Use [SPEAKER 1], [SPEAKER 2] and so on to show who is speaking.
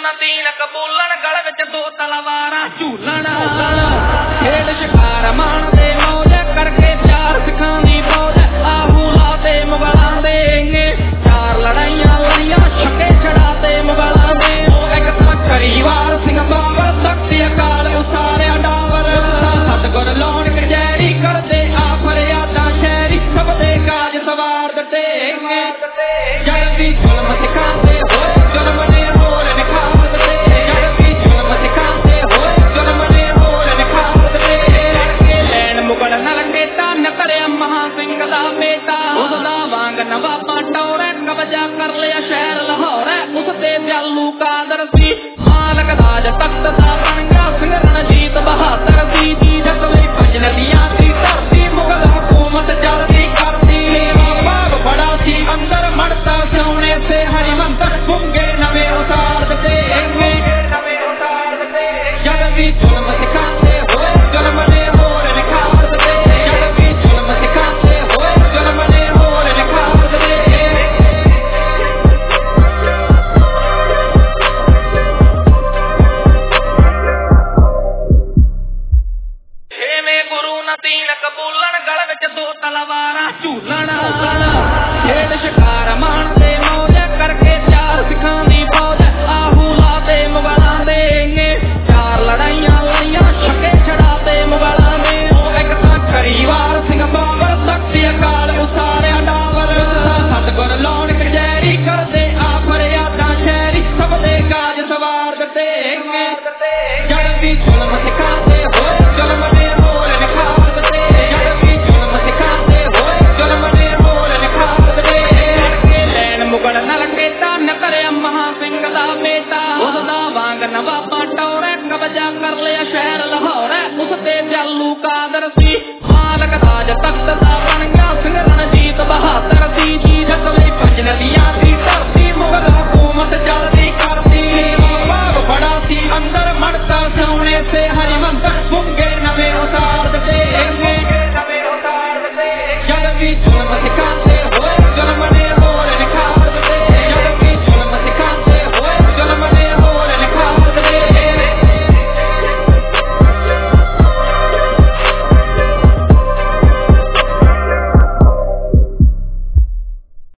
[SPEAKER 1] ਨਦੀਨ ਕਬੂਲਣ ਗਲ ਵਿੱਚ ਦੋ ਤਲਵਾਰਾਂ ਝੂਲਣ ਖੇਡ ਸ਼ਿਕਾਰ ਮਾਣਦੇ ਮੌਜ ਕਰਕੇ ਚਾਰ ਸਿੱਖਾਂ ਦੀ ਫੌਜ ਆਹੂ ਲਾਤੇ ਮੁਗਲਾਂ ਦੇ ਚਾਰ ਲੜਾਈਆਂ ਲੜੀਆਂ ਛੱਕੇ ਛੜਾਤੇ ਮੁਗਲਾਂ ਦੇ ਇੱਕ ਸੱਚਰੀ ਵਾਰ ਸਿੰਘ ਬਾਬਰ ਤਖਤੀ ਅਕਾਲ ਉਸਾਰਿਆ ਡਾਵਰ ਸਤਿਗੁਰ ਲਾਉਣ ਕਚਹਿਰੀ ਕਰਦੇ ਆ ਫਰਿਆਦਾਂ ਸ਼ਹਿਰੀ ਸਭ ਦੇ ਕਾਜ ਸਵਾਰ ਦਿੱਤੇ ਜਦ ਵੀ ਜ਼ੁਲਮ ਸਿਖਾਉਂਦੇ ਹੋਏ ਜ਼ੁਲਮ ਨੇ ਹੋਰ ਨਿਖਾਰ ਦਿੱਤੇ ਜਦ ਵੀ ਜ਼ੁਲਮ ਸਿਖਾਉਂਦੇ ਹੋਏ ਜ਼ੁਲਮ ਨੇ ਹੋਰ ਨਿਖਾਰ ਦਿੱਤੇ ਲੜਕੇ ਲੈਣ ਮੁਗਲ ਨਾਲ ਕੇਤਾ ਨਕਰਿਆ ਮਹਾਂ ਸਿੰਘ ਦਾ ਬੇਟਾ ਉਸਦਾ ਵਾਂਗ ਨਵਾਬਾਂ ਟੌਰੇ ਕਬਜ਼ਾ ਕਰ ਲਿਆ ਸ਼ਹਿਰ ਲਾਹੌਰ ਉਸ ਤੇ ਦਿਆਲੂ ਕਾਦਰ ਸੀ ਮਾਲਕ ਰਾਜ ਤਖਤ ਦਾ ਬਣ ਗਿਆ ਸਿੰਘ ਰਣਜੀਤ ਬਹਾਦਰ ਦੀ ਜੀ ਜਸਵੇ ਪੰਜ ਨਦੀਆਂ ਦੀ ਧਰਤੀ ਮੁਗਲ ਹਕੂਮਤ ਜਲਦੀ ਕਰਦੀ ਬਾਗ ਬੜਾ ਸੀ ਅੰਦਰ ਮੜਤਾ ਸੋਹਣੇ ਸੇ ਹਰਿਮੰਦਰ ਗੁੰਗੇ ਨਵੇਂ ਉਤਾਰ ਦਿੱਤੇ ਜਦ ਵੀ ਜ਼ੁਲਮ ਸਿਖਾਉਂਦੇ ਹੋਏ ਜ਼ੁਲਮ ਨੇ ਹੋਰ ਨਿਖਾਰ ਦਿੱਤੇ ਜਦ ਵੀ ਜ਼ੁਲਮ ਸਿਖਾਉਂਦੇ ਹੋਏ ਜ਼ੁਲਮ ਨੇ ਹੋਰ ਨਿਖਾਰ ਦਿੱਤੇ ਛੇਵੇਂ ਗੁਰੂ ਨਦੀਨ ਕਬੂਲਣ ਗਲ ਵਿੱਚ ਦੋ ਤਲਵਾਰਾਂ ਝੂਲਣ ਖੇਡ ਸ਼ਿਕਾਰ ਮਾਣਦੇ ਮੌਜ ਕਰਕੇ ਚਾਰ ਸਿੱਖਾਂ ਦੀ ਫੌਜ ਆਹੂ ਲਾਤੇ ਮੁਗਲਾਂ ਦੇ ਚਾਰ ਲੜਾਈਆਂ ਲੜੀਆਂ ਛੱਕੇ ਛੜਾਤੇ ਮੁਗਲਾਂ ਦੇ ਇੱਕ ਸੱਚਰੀ ਵਾਰ ਸਿੰਘ ਬਾਬਰ ਤਖਤੀ ਅਕਾਲ ਉਸਾਰਿਆ ਡਾਵਰ ਸਤਿਗੁਰ ਲਾਉਣ ਕਚਹਿਰੀ ਕਰਦੇ ਆ ਫਰਿਆਦਾਂ ਸ਼ਹਿਰੀ ਸਭ ਦੇ ਕਾਜ ਸਵਾਰ ਦਿੱਤੇ ਜਦ ਵੀ ਜ਼ੁਲਮ ਸਿਖਾਉਂਦੇ ਹੋਏ ਜ਼ੁਲਮ ਨੇ ਹੋਰ ਨਿਖਾਰ ਦਿੱਤੇ ਜਦ ਵੀ ਜ਼ੁਲਮ ਸਿਖਾਉਂਦੇ ਹੋਏ ਜ਼ੁਲਮ ਨੇ ਹੋਰ ਨਿਖਾਰ ਦਿੱਤੇ ਲੜਕੇ ਲੈਣ ਮੁਗਲ ਨਾਲ ਕੇਤਾ ਨਕਰਿਆ ਮਹਾਂ ਸਿੰਘ ਦਾ ਬੇਟਾ ਉਸਦਾ ਵਾਂਗ ਨਵਾਬਾਂ ਟੌਰੇ ਕਬਜ਼ਾ ਕਰ ਲਿਆ ਸ਼ਹਿਰ ਲਾਹੌਰ ਉਸ ਤੇ ਦਿਆਲੂ ਕਾਦਰ ਸੀ ਮਾਲਕ ਰਾਜ ਤਖਤ